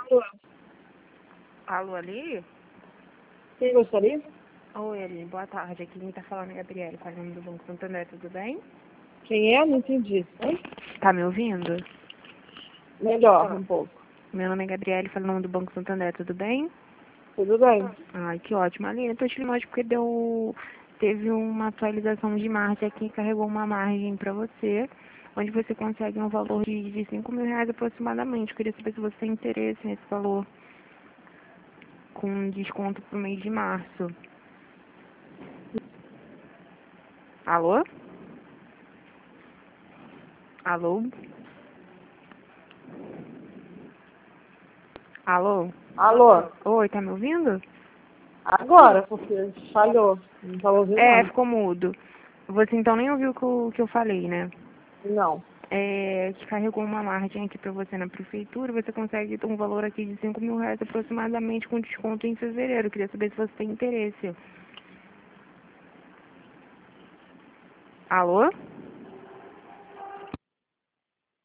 Alô, Alô, Ali? quem gostaria? Oi, Ali, boa tarde. Aqui quem tá falando é Gabriele, falando do Banco Santander, tudo bem? Quem é? Não entendi. Oi? Tá me ouvindo? Melhor, um pouco. Meu nome é Gabriele, falando do Banco Santander, tudo bem? Tudo bem? Ai, que ótimo. Ali, eu tô te ligando hoje porque teve uma atualização de margem aqui, carregou uma margem pra você, onde você consegue um valor de R$ 5.000 aproximadamente. Eu queria saber se você tem interesse nesse valor, com desconto pro mês de março. Alô? Alô? Alô? Alô, Oi, tá me ouvindo? agora, porque falhou. Não estava ouvindo nada. Ficou mudo. Você então nem ouviu o que eu falei, né? Não. Que carregou uma margem aqui pra você na prefeitura, você consegue ter um valor aqui de R$ 5.000 aproximadamente com desconto em fevereiro. Queria saber se você tem interesse. Alô?